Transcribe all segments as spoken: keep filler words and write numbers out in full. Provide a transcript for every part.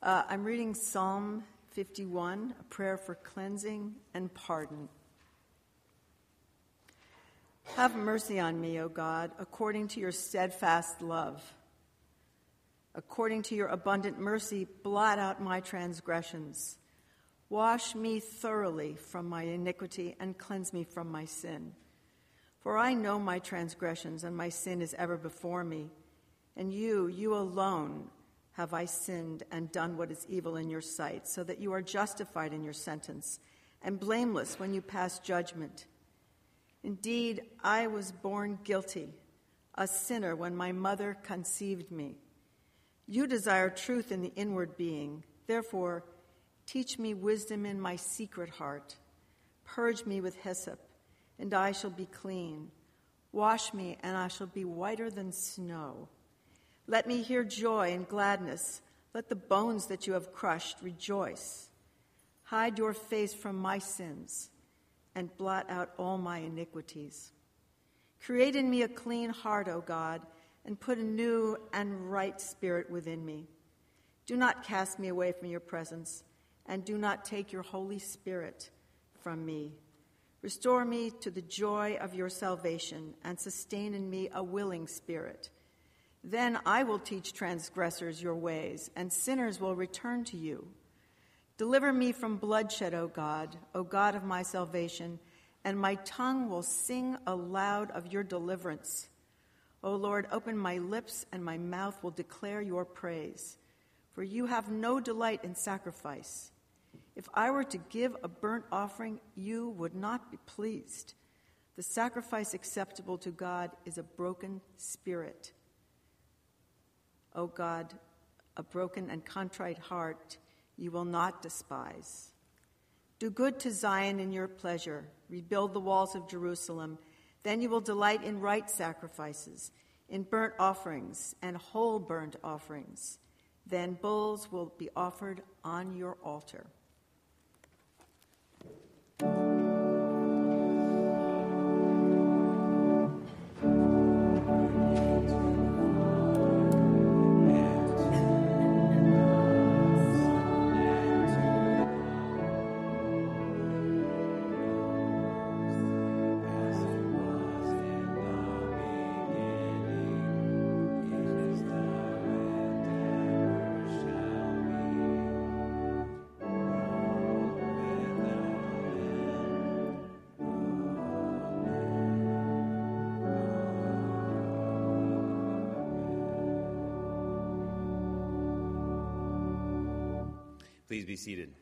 Uh, I'm reading Psalm fifty-one, a prayer for cleansing and pardon. Have mercy on me, O God, according to your steadfast love. According to your abundant mercy, blot out my transgressions. Wash me thoroughly from my iniquity and cleanse me from my sin. For I know my transgressions, and my sin is ever before me. And you, you alone, have I sinned and done what is evil in your sight, so that you are justified in your sentence and blameless when you pass judgment. Indeed, I was born guilty, a sinner when my mother conceived me. You desire truth in the inward being. Therefore, teach me wisdom in my secret heart. Purge me with hyssop, and I shall be clean. Wash me, and I shall be whiter than snow. Let me hear joy and gladness. Let the bones that you have crushed rejoice. Hide your face from my sins and blot out all my iniquities. Create in me a clean heart, O God, and put a new and right spirit within me. Do not cast me away from your presence, and do not take your Holy Spirit from me. Restore me to the joy of your salvation, and sustain in me a willing spirit. Then I will teach transgressors your ways, and sinners will return to you. Deliver me from bloodshed, O God, O God of my salvation, and my tongue will sing aloud of your deliverance. O Lord, open my lips, and my mouth will declare your praise. For you have no delight in sacrifice. If I were to give a burnt offering, you would not be pleased. The sacrifice acceptable to God is a broken spirit. O God, a broken and contrite heart you will not despise. Do good to Zion in your pleasure. Rebuild the walls of Jerusalem. Then you will delight in right sacrifices, in burnt offerings and whole burnt offerings. Then bulls will be offered on your altar. Please be seated.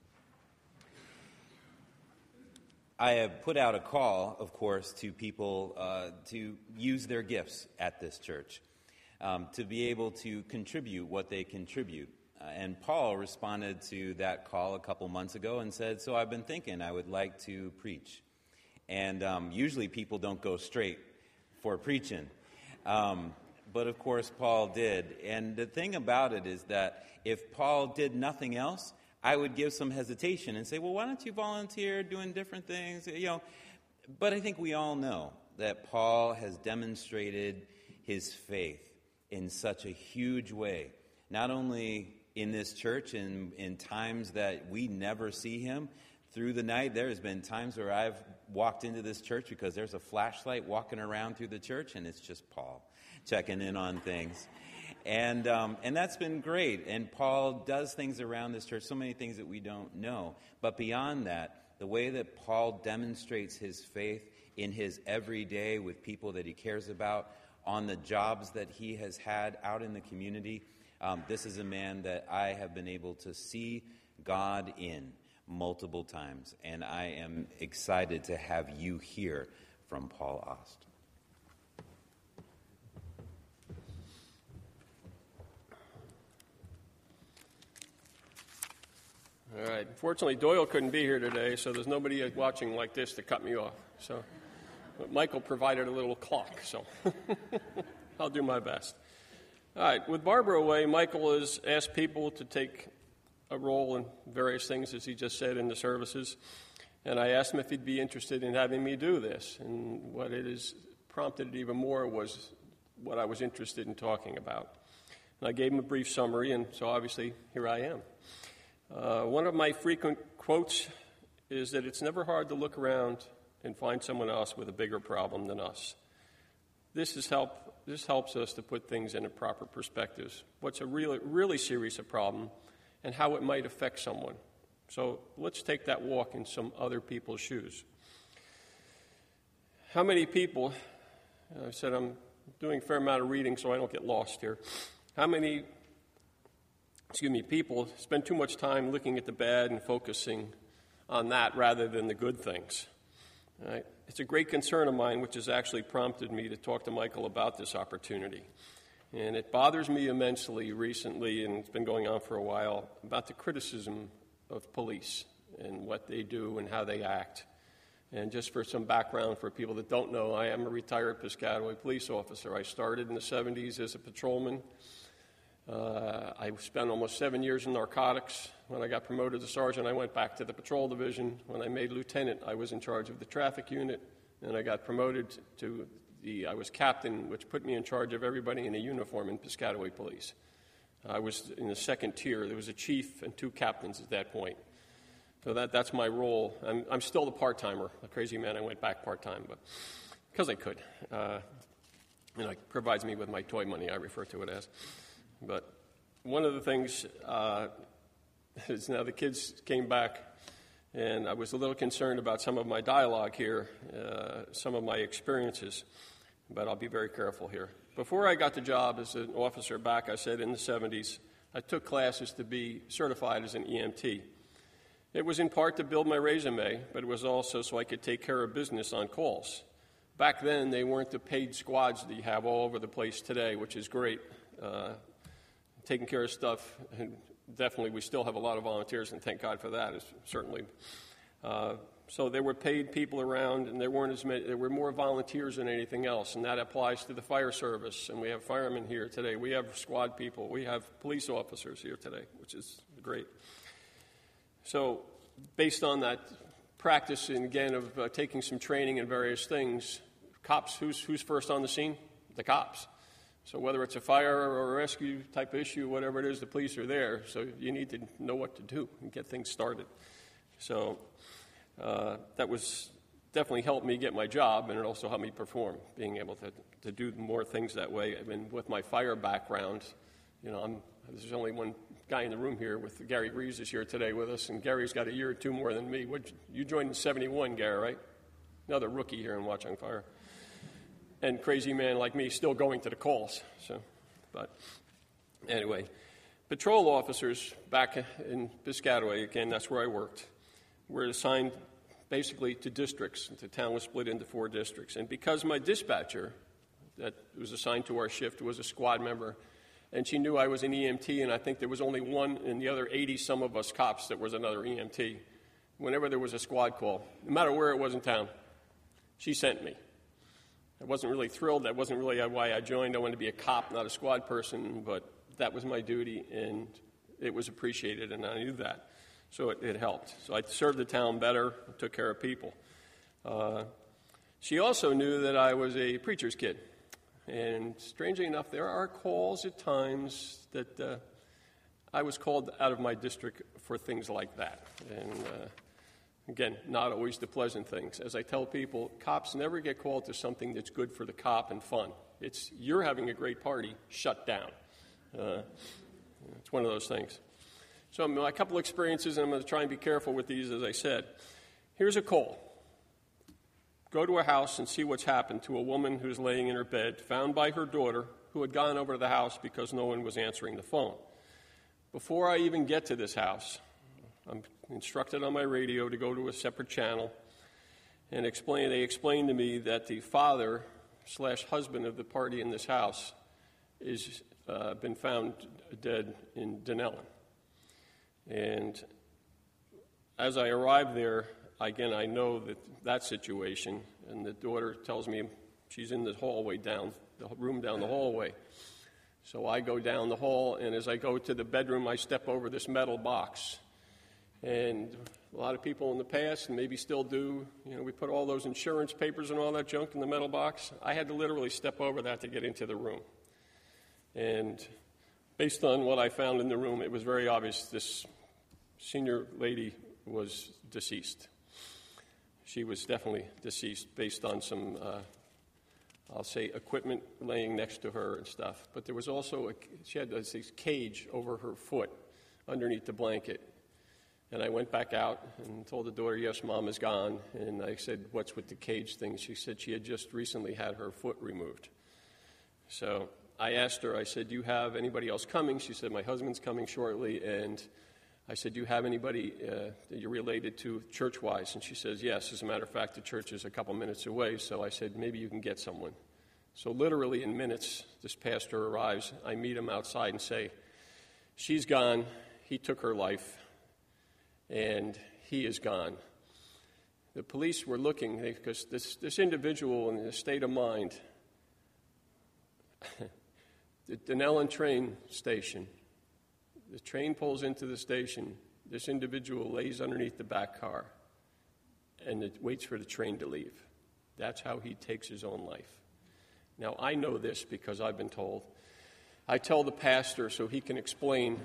I have put out a call, of course, to people uh, to use their gifts at this church, um, to be able to contribute what they contribute. Uh, and Paul responded to that call a couple months ago and said, so I've been thinking I would like to preach. And um, usually people don't go straight for preaching. Um, but of course Paul did. And the thing about it is that if Paul did nothing else, I would give some hesitation and say, well, why don't you volunteer doing different things? You know, but I think we all know that Paul has demonstrated his faith in such a huge way, not only in this church in, in times that we never see him. Through the night, there has been times where I've walked into this church because there's a flashlight walking around through the church, and it's just Paul checking in on things. And um, and that's been great. And Paul does things around this church, so many things that we don't know. But beyond that, the way that Paul demonstrates his faith in his everyday with people that he cares about, on the jobs that he has had out in the community, um, this is a man that I have been able to see God in multiple times. And I am excited to have you hear from Paul Ost. All right. Fortunately, Doyle couldn't be here today, so there's nobody watching like this to cut me off. So, but Michael provided a little clock, so I'll do my best. All right. With Barbara away, Michael has asked people to take a role in various things, as he just said, in the services. And I asked him if he'd be interested in having me do this. And what it has prompted it even more was what I was interested in talking about. And I gave him a brief summary, and so obviously here I am. Uh, one of my frequent quotes is that it's never hard to look around and find someone else with a bigger problem than us. This is help. This helps us to put things in a proper perspective. What's a really, really serious a problem, and how it might affect someone. So let's take that walk in some other people's shoes. How many people? I said I'm doing a fair amount of reading, so I don't get lost here. How many? Excuse me. People spend too much time looking at the bad and focusing on that rather than the good things. All right? It's a great concern of mine, which has actually prompted me to talk to Michael about this opportunity. And it bothers me immensely recently, and it's been going on for a while, about the criticism of police and what they do and how they act. And just for some background for people that don't know, I am a retired Piscataway police officer. I started in the seventies as a patrolman. Uh, I spent almost seven years in narcotics. When I got promoted to sergeant, I went back to the patrol division. When I made lieutenant, I was in charge of the traffic unit. And I got promoted to the, I was captain, which put me in charge of everybody in a uniform in Piscataway Police. I was in the second tier. There was a chief and two captains at that point. So that, that's my role. I'm, I'm still the part-timer. A crazy man, I went back part-time, but because I could. Uh, and it provides me with my toy money, I refer to it as. But one of the things uh, is now the kids came back, and I was a little concerned about some of my dialogue here, uh, some of my experiences, but I'll be very careful here. Before I got the job as an officer back, I said in the seventies, I took classes to be certified as an E M T. It was in part to build my resume, but it was also so I could take care of business on calls. Back then, they weren't the paid squads that you have all over the place today, which is great. Uh, taking care of stuff, and definitely we still have a lot of volunteers, and thank God for that, is certainly. Uh, so there were paid people around, and there weren't as many, there were more volunteers than anything else, and that applies to the fire service, and we have firemen here today. We have squad people. We have police officers here today, which is great. So based on that practice, and again, of uh, taking some training in various things, cops, who's, who's first on the scene? The cops. So whether it's a fire or a rescue type issue, whatever it is, the police are there. So you need to know what to do and get things started. So uh, that was definitely helped me get my job, and it also helped me perform, being able to, to do more things that way. I mean, with my fire background, you know, I'm, there's only one guy in the room here with Gary Reeves is here today with us, and Gary's got a year or two more than me. What, you joined in seventy-one, Gary, right? Another rookie here in Watch on Fire. And crazy man like me still going to the calls. So, but anyway, patrol officers back in Piscataway, again, that's where I worked, were assigned basically to districts. The town was split into four districts. And because my dispatcher that was assigned to our shift was a squad member, and she knew I was an E M T, and I think there was only one in the other eighty-some of us cops that was another E M T. Whenever there was a squad call, no matter where it was in town, she sent me. I wasn't really thrilled. That wasn't really why I joined. I wanted to be a cop, not a squad person, but that was my duty, and it was appreciated, and I knew that. So it, it helped. So I served the town better, took care of people. Uh, she also knew that I was a preacher's kid. And strangely enough, there are calls at times that uh, I was called out of my district for things like that. And uh, again, not always the pleasant things. As I tell people, cops never get called to something that's good for the cop and fun. It's you're having a great party, shut down. Uh, it's one of those things. So um, a couple experiences, and I'm going to try and be careful with these, as I said. Here's a call. Go to a house and see what's happened to a woman who's laying in her bed, found by her daughter, who had gone over to the house because no one was answering the phone. Before I even get to this house, I'm instructed on my radio to go to a separate channel and explain. They explained to me that the father slash husband of the party in this house is uh, been found dead in Dunellen. And as I arrived there, again, I know that that situation, and the daughter tells me she's in the hallway down, the room down the hallway. So I go down the hall, and as I go to the bedroom, I step over this metal box. And a lot of people in the past, and maybe still do, you know, we put all those insurance papers and all that junk in the metal box. I had to literally step over that to get into the room. And based on what I found in the room, it was very obvious this senior lady was deceased. She was definitely deceased based on some, uh, I'll say, equipment laying next to her and stuff. But there was also, a, she had this cage over her foot underneath the blanket. And I went back out and told the daughter, yes, Mom is gone. And I said, what's with the cage thing? She said she had just recently had her foot removed. So I asked her, I said, do you have anybody else coming? She said, my husband's coming shortly. And I said, do you have anybody uh, that you're related to church-wise? And she says, yes. As a matter of fact, the church is a couple minutes away. So I said, maybe you can get someone. So literally in minutes, this pastor arrives. I meet him outside and say, she's gone. He took her life. And he is gone. The police were looking, because this, this individual in a state of mind, the Dunellen train station, the train pulls into the station, this individual lays underneath the back car and it waits for the train to leave. That's how he takes his own life. Now, I know this because I've been told. I tell the pastor so he can explain.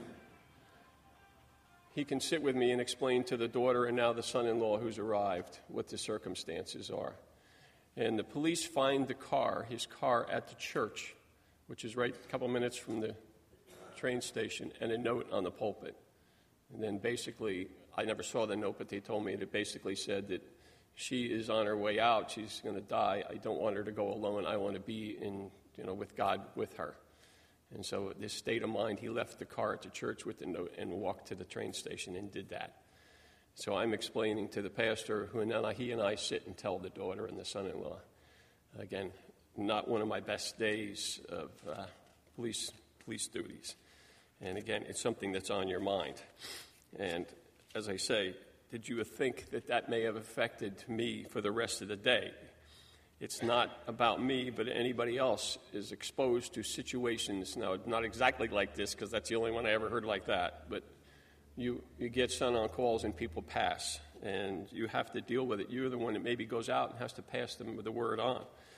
He can sit with me and explain to the daughter and now the son-in-law who's arrived what the circumstances are. And the police find the car, his car, at the church, which is right a couple minutes from the train station, and a note on the pulpit. And then basically, I never saw the note, but they told me it basically said that she is on her way out. She's going to die. I don't want her to go alone. I want to be in, you know, with God with her. And so this state of mind, he left the car at the church with the note and walked to the train station and did that. So I'm explaining to the pastor, who and then he and I sit and tell the daughter and the son-in-law. Again, not one of my best days of uh, police police duties. And again, it's something that's on your mind. And as I say, did you think that that may have affected me for the rest of the day? It's not about me, but anybody else is exposed to situations, now not exactly like this, because that's the only one I ever heard like that, but you, you get sent on calls and people pass, and you have to deal with it. You're the one that maybe goes out and has to pass them the word on.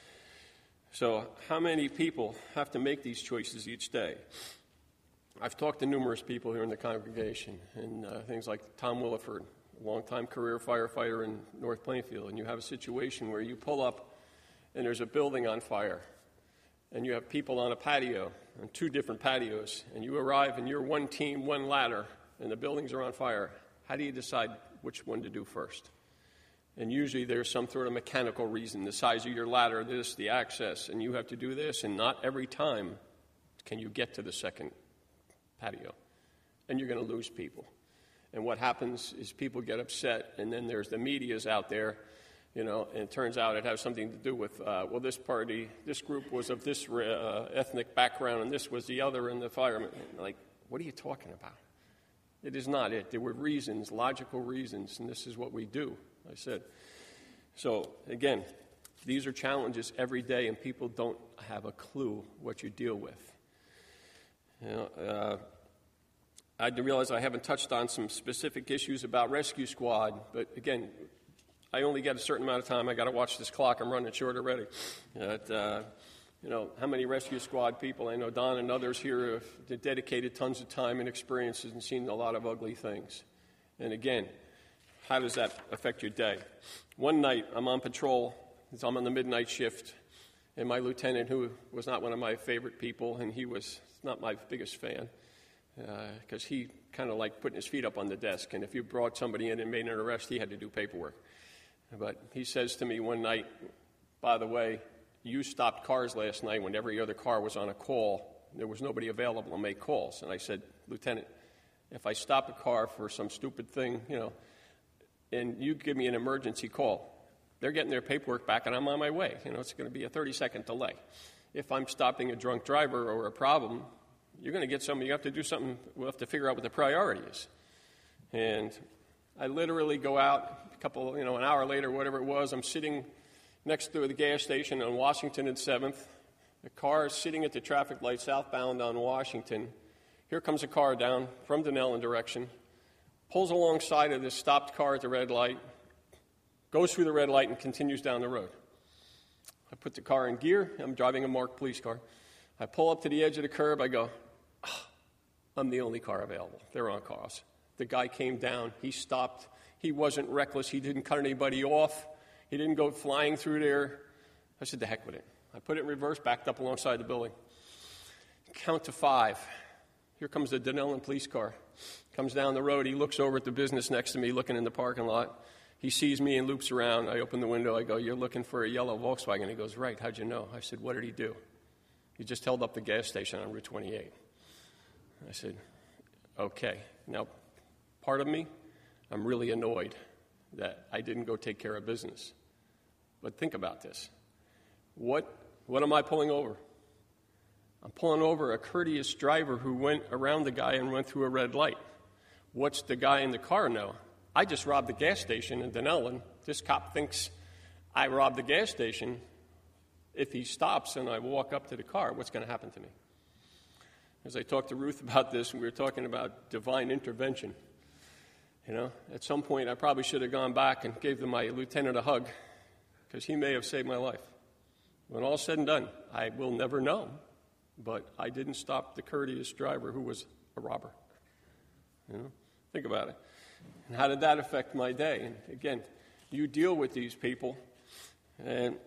So how many people have to make these choices each day? I've talked to numerous people here in the congregation, and uh, things like Tom Williford, a longtime career firefighter in North Plainfield, and you have a situation where you pull up and there's a building on fire, and you have people on a patio, on two different patios, and you arrive and you're one team, one ladder, and the buildings are on fire. How do you decide which one to do first? And usually there's some sort of mechanical reason, the size of your ladder, this, the access, and you have to do this, and not every time can you get to the second patio, and you're going to lose people. And what happens is people get upset, and then there's the media's out there, you know, and it turns out it has something to do with, uh, well, this party, this group was of this uh, ethnic background, and this was the other, and the firemen. Like, what are you talking about? It is not it. There were reasons, logical reasons, and this is what we do, I said. So, again, these are challenges every day, and people don't have a clue what you deal with. You know, uh, I realize I haven't touched on some specific issues about Rescue Squad, but again, I only get a certain amount of time. I got to watch this clock. I'm running short already. But, uh, you know, how many Rescue Squad people? I know Don and others here have dedicated tons of time and experiences and seen a lot of ugly things. And again, how does that affect your day? One night, I'm on patrol. I'm on the midnight shift, and my lieutenant, who was not one of my favorite people, and he was not my biggest fan, because uh, he kind of like putting his feet up on the desk, and if you brought somebody in and made an arrest, he had to do paperwork. But he says to me one night, by the way, you stopped cars last night when every other car was on a call. There was nobody available to make calls. And I said, Lieutenant, if I stop a car for some stupid thing, you know, and you give me an emergency call, they're getting their paperwork back and I'm on my way. You know, it's going to be a thirty-second delay. If I'm stopping a drunk driver or a problem, you're going to get somebody, you have to do something, we'll have to figure out what the priority is. And I literally go out, a couple, you know, an hour later, whatever it was, I'm sitting next to the gas station on Washington and seventh. The car is sitting at the traffic light southbound on Washington. Here comes a car down from Dunellen direction, pulls alongside of this stopped car at the red light, goes through the red light and continues down the road. I put the car in gear. I'm driving a marked police car. I pull up to the edge of the curb. I go, oh, I'm the only car available. There aren't cars. The guy came down. He stopped. He wasn't reckless. He didn't cut anybody off. He didn't go flying through there. I said, the heck with it. I put it in reverse, backed up alongside the building. Count to five. Here comes the Dunellen police car. Comes down the road. He looks over at the business next to me, looking in the parking lot. He sees me and loops around. I open the window. I go, you're looking for a yellow Volkswagen? He goes, right. How'd you know? I said, what did he do? He just held up the gas station on Route twenty-eight. I said, okay. Now, part of me, I'm really annoyed that I didn't go take care of business. But think about this. What, what am I pulling over? I'm pulling over a courteous driver who went around the guy and went through a red light. What's the guy in the car know? I just robbed the gas station in Dunellen. This cop thinks I robbed the gas station. If he stops and I walk up to the car, what's going to happen to me? As I talked to Ruth about this, we were talking about divine intervention. You know, at some point I probably should have gone back and gave my lieutenant a hug because he may have saved my life. When all's said and done, I will never know, but I didn't stop the courteous driver who was a robber. You know, think about it. And how did that affect my day? And again, you deal with these people, and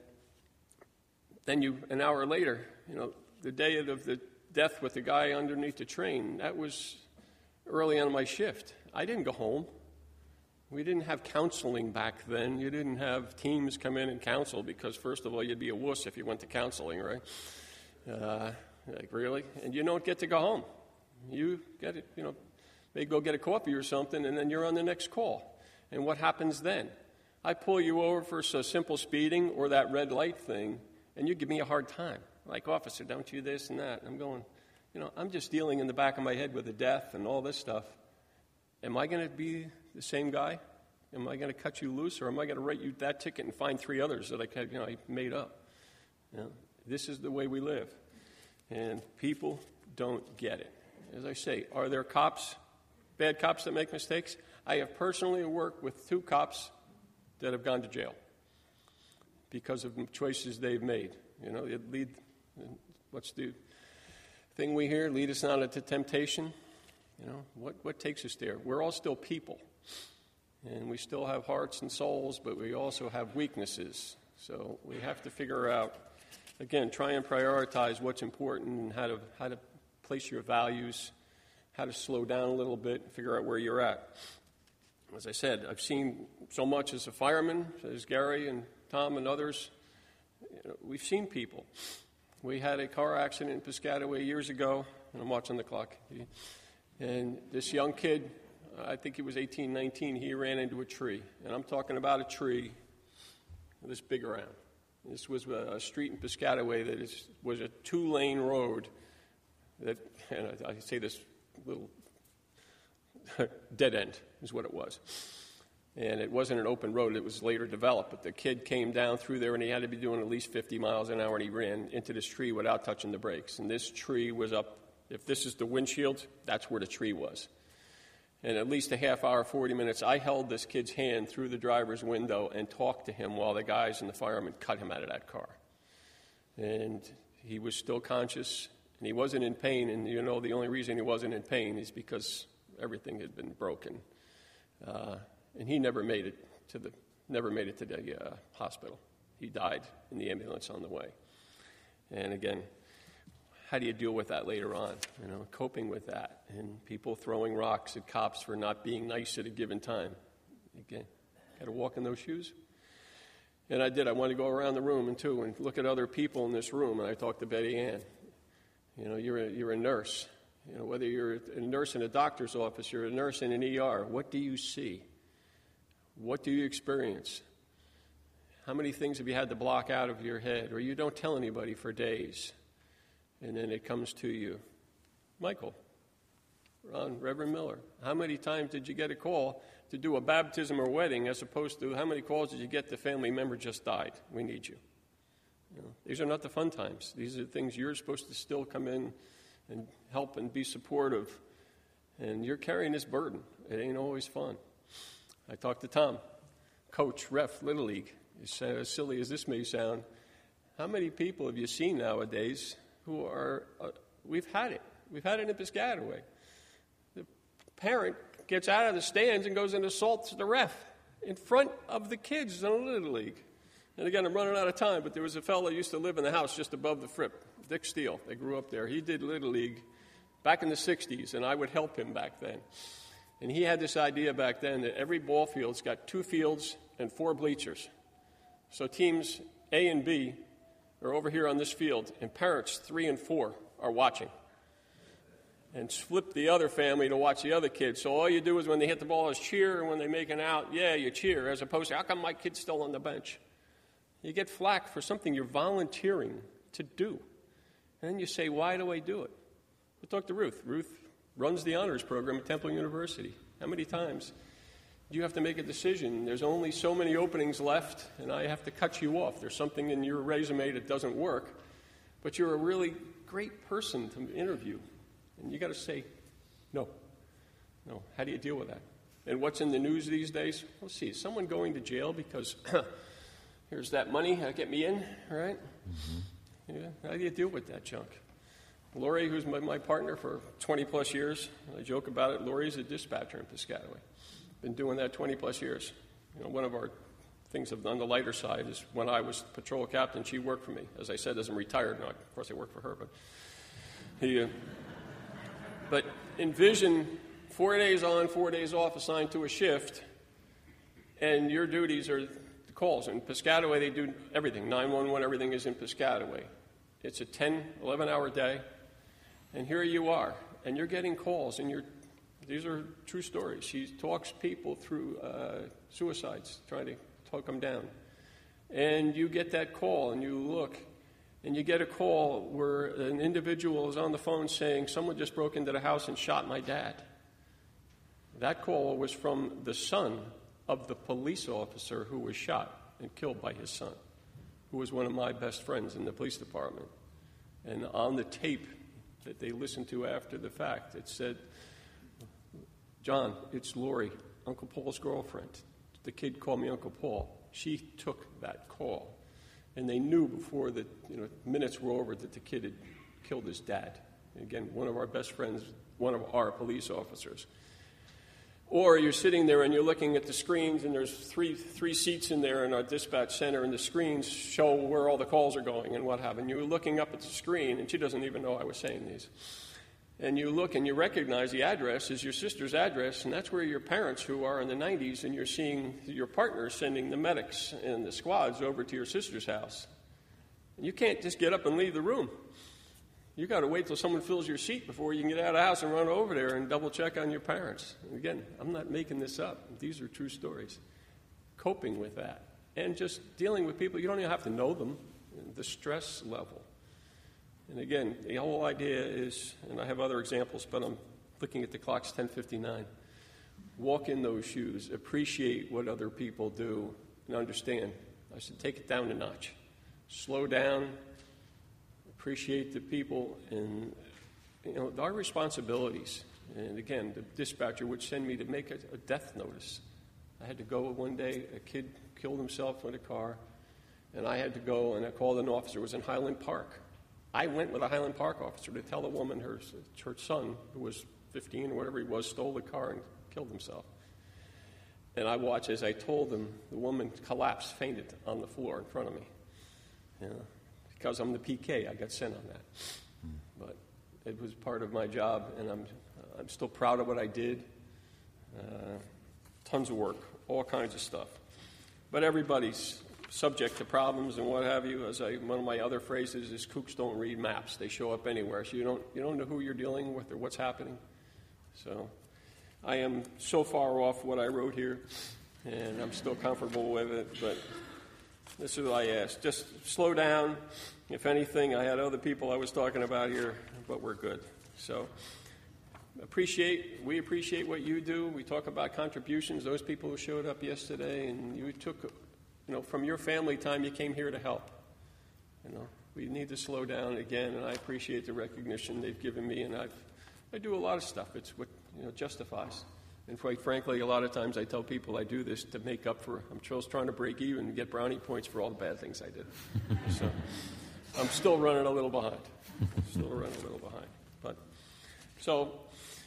then you, an hour later, you know, the day of the death with the guy underneath the train, that was early on my shift. I didn't go home. We didn't have counseling back then. You didn't have teams come in and counsel because, first of all, you'd be a wuss if you went to counseling, right? Uh, like, really? And you don't get to go home. You get it, you know, maybe go get a coffee or something, and then you're on the next call. And what happens then? I pull you over for so simple speeding or that red light thing, and you give me a hard time. Like, officer, don't you this and that. And I'm going, you know, I'm just dealing in the back of my head with the death and all this stuff. Am I going to be the same guy? Am I going to cut you loose, or am I going to write you that ticket and find three others that I, you know, I made up? You know, this is the way we live, and people don't get it. As I say, are there cops, bad cops that make mistakes? I have personally worked with two cops that have gone to jail because of choices they've made. You know, it lead. What's the thing we hear? Lead us not into temptation. You know, what, what takes us there? We're all still people, and we still have hearts and souls, but we also have weaknesses. So we have to figure out, again, try and prioritize what's important and how to how to place your values, how to slow down a little bit, and figure out where you're at. As I said, I've seen so much as a fireman, as Gary and Tom and others. You know, we've seen people. We had a car accident in Piscataway years ago, and I'm watching the clock. And this young kid, I think he was eighteen, nineteen, he ran into a tree. And I'm talking about a tree this big around. This was a street in Piscataway that is, was a two-lane road that, and I, I say this little dead end is what it was. And it wasn't an open road. It was later developed. But the kid came down through there, and he had to be doing at least fifty miles an hour, and he ran into this tree without touching the brakes. And this tree was up. If this is the windshield, that's where the tree was. And at least a half hour, forty minutes, I held this kid's hand through the driver's window and talked to him while the guys and the firemen cut him out of that car. And he was still conscious, and he wasn't in pain. And, you know, the only reason he wasn't in pain is because everything had been broken. Uh, and he never made it to the never made it to the uh, hospital. He died in the ambulance on the way. And, again, how do you deal with that later on? You know, coping with that, and people throwing rocks at cops for not being nice at a given time. Again, got to walk in those shoes. And I did. I wanted to go around the room and too, and look at other people in this room. And I talked to Betty Ann. You know, you're a, you're a nurse. You know, whether you're a nurse in a doctor's office, you're a nurse in an E R. What do you see? What do you experience? How many things have you had to block out of your head, or you don't tell anybody for days? And then it comes to you. Michael, Ron, Reverend Miller, how many times did you get a call to do a baptism or wedding as opposed to how many calls did you get the family member just died? We need you. You know, these are not the fun times. These are the things you're supposed to still come in and help and be supportive. And you're carrying this burden. It ain't always fun. I talked to Tom, coach, ref, Little League. As silly as this may sound, how many people have you seen nowadays who are, uh, we've had it. We've had it in Piscataway. parent gets out of the stands and goes and assaults the ref in front of the kids in a Little League. And again, I'm running out of time, but there was a fellow that used to live in the house just above the Fripp, Dick Steele. They grew up there. He did Little League back in the sixties, and I would help him back then. And he had this idea back then that every ball field's got two fields and four bleachers. So teams A and B are over here on this field, and parents three and four are watching. And flip the other family to watch the other kids. So all you do is when they hit the ball is cheer, and when they make an out, yeah, you cheer, as opposed to, how come my kid's still on the bench? You get flack for something you're volunteering to do. And then you say, why do I do it? We'll talk to Ruth. Ruth runs the honors program at Temple University. How many times do you have to make a decision? There's only so many openings left, and I have to cut you off. There's something in your resume that doesn't work, but you're a really great person to interview. And you got to say, no, no. How do you deal with that? And what's in the news these days? Let's see, is someone going to jail because here's that money, uh, get me in, right? Mm-hmm. Yeah. How do you deal with that junk? Lori, who's my, my partner for twenty plus years, I joke about it, Lori's a dispatcher in Piscataway. Been doing that twenty plus years. You know, one of our things on the lighter side is when I was patrol captain, she worked for me. As I said, as I'm retired now, of course I work for her, but he... Uh, But envision four days on, four days off, assigned to a shift, and your duties are the calls. In Piscataway, they do everything. nine one one, everything is in Piscataway. It's a ten, eleven-hour day, and here you are, and you're getting calls, and you're, these are true stories. She talks people through uh, suicides, trying to talk them down. And you get that call, and you look, and you get a call where an individual is on the phone saying, someone just broke into the house and shot my dad. That call was from the son of the police officer who was shot and killed by his son, who was one of my best friends in the police department. And on the tape that they listened to after the fact, it said, John, it's Lori, Uncle Paul's girlfriend. The kid called me Uncle Paul. She took that call. And they knew before the you know, minutes were over that the kid had killed his dad. And again, one of our best friends, one of our police officers. Or you're sitting there and you're looking at the screens, and there's three three seats in there in our dispatch center, and the screens show where all the calls are going and what have you. And you're looking up at the screen, and she doesn't even know I was saying these. And you look and you recognize the address is your sister's address, and that's where your parents, who are in the nineties, and you're seeing your partner sending the medics and the squads over to your sister's house. And you can't just get up and leave the room. You got to wait till someone fills your seat before you can get out of the house and run over there and double check on your parents. And again, I'm not making this up. These are true stories. Coping with that and just dealing with people. You don't even have to know them. The stress level. And again, the whole idea is, and I have other examples, but I'm looking at the clock's ten fifty-nine. Walk in those shoes. Appreciate what other people do and understand. I said, take it down a notch. Slow down. Appreciate the people and, you know, our responsibilities. And again, the dispatcher would send me to make a, a death notice. I had to go one day, a kid killed himself with a car, and I had to go, and I called an officer. It was in Highland Park. I went with a Highland Park officer to tell a woman her, her son, who was fifteen or whatever he was, stole the car and killed himself. And I watched as I told them, the woman collapsed, fainted on the floor in front of me. You know, because I'm the P K, I got sent on that. But it was part of my job, and I'm I'm still proud of what I did. Uh, tons of work, all kinds of stuff. But everybody's subject to problems and what have you. As I, one of my other phrases is, kooks don't read maps. They show up anywhere. So you don't you don't know who you're dealing with or what's happening. So I am so far off what I wrote here, and I'm still comfortable with it. But this is what I ask. Just slow down. If anything, I had other people I was talking about here, but we're good. So appreciate, we appreciate what you do. We talk about contributions, those people who showed up yesterday, and you took, you know, from your family time, you came here to help. You know, we need to slow down again, and I appreciate the recognition they've given me, and I've, I do a lot of stuff. It's what, you know, justifies. And quite frankly, a lot of times I tell people I do this to make up for, I'm just trying to break even and get brownie points for all the bad things I did. So I'm still running a little behind. Still running a little behind. But so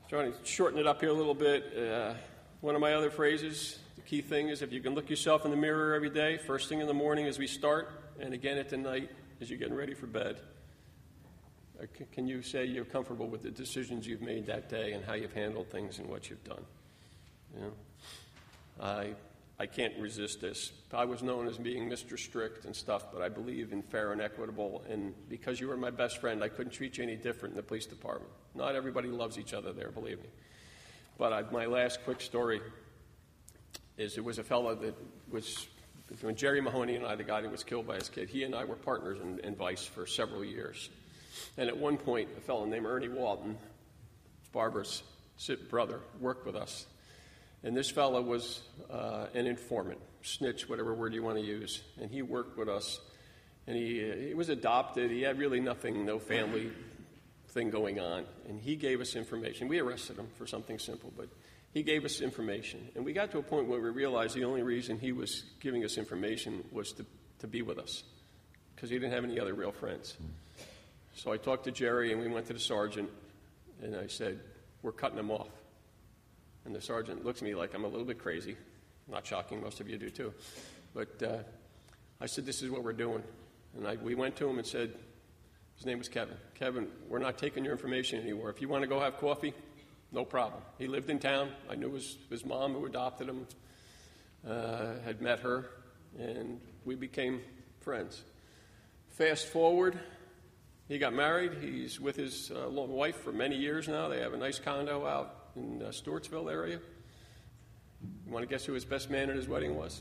Trying to shorten it up here a little bit. Uh, one of my other phrases, the key thing is if you can look yourself in the mirror every day, first thing in the morning as we start, and again at the night as you're getting ready for bed, uh, c- can you say you're comfortable with the decisions you've made that day and how you've handled things and what you've done? You know? I I can't resist this. I was known as being Mister Strict and stuff, but I believe in fair and equitable, and because you were my best friend, I couldn't treat you any different in the police department. Not everybody loves each other there, believe me. But I, my last quick story is there was a fellow that was, when Jerry Mahoney and I, the guy that was killed by his kid, he and I were partners in, in Vice for several years. And at one point, a fellow named Ernie Walton, Barbara's brother, worked with us. And this fellow was uh, an informant, snitch, whatever word you want to use. And he worked with us. And he, uh, he was adopted. He had really nothing, no family thing going on. And he gave us information. We arrested him for something simple, but he gave us information. And we got to a point where we realized the only reason he was giving us information was to, to be with us, because he didn't have any other real friends. So I talked to Jerry, and we went to the sergeant, and I said, we're cutting him off. And the sergeant looks at me like I'm a little bit crazy. Not shocking, most of you do too. But uh, I said, this is what we're doing. And I, we went to him and said, his name was Kevin. Kevin, we're not taking your information anymore. If you want to go have coffee, no problem. He lived in town. I knew his, his mom who adopted him, uh, had met her, and we became friends. Fast forward, he got married. He's with his uh, wife for many years now. They have a nice condo out in uh, Stewartsville area. You want to guess who his best man at his wedding was?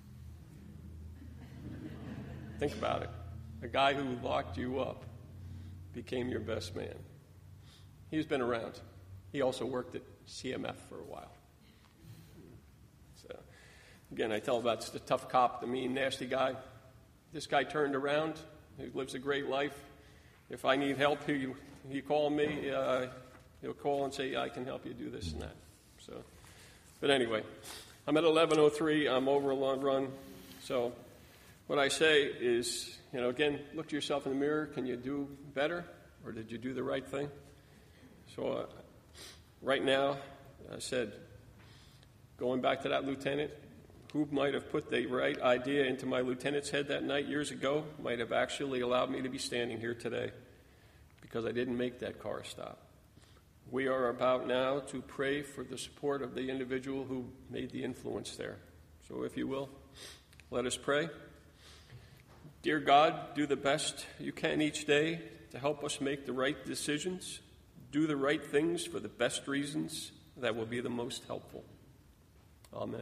Think about it. A guy who locked you up became your best man. He's been around. He also worked at C M F for a while. So, again, I tell about the tough cop, the mean, nasty guy. This guy turned around. He lives a great life. If I need help, he, he call me. Uh, he'll call and say, yeah, I can help you do this and that. So, but anyway, I'm at eleven oh three. I'm over a long run. So what I say is, you know, again, look to yourself in the mirror. Can you do better, or did you do the right thing? So uh, right now, I said, going back to that lieutenant, who might have put the right idea into my lieutenant's head that night years ago might have actually allowed me to be standing here today, because I didn't make that car stop. We are about now to pray for the support of the individual who made the influence there. So if you will, let us pray. Dear God, do the best you can each day to help us make the right decisions, do the right things for the best reasons that will be the most helpful. Amen.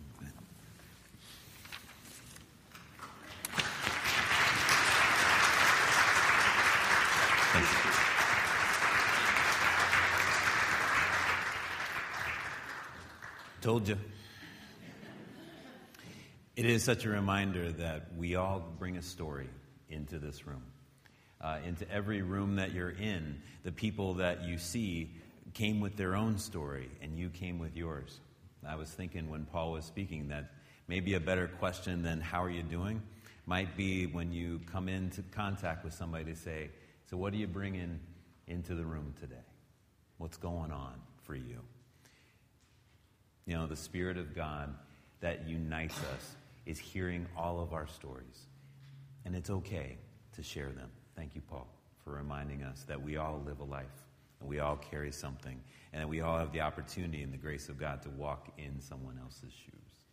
Told you. It is such a reminder that we all bring a story into this room. Uh, into every room that you're in, the people that you see came with their own story, and you came with yours. I was thinking when Paul was speaking that maybe a better question than how are you doing might be when you come into contact with somebody to say, so what are you bringing into the room today? What's going on for you? You know, the Spirit of God that unites us is hearing all of our stories. And it's okay to share them. Thank you, Paul, for reminding us that we all live a life, and we all carry something, and that we all have the opportunity and the grace of God to walk in someone else's shoes.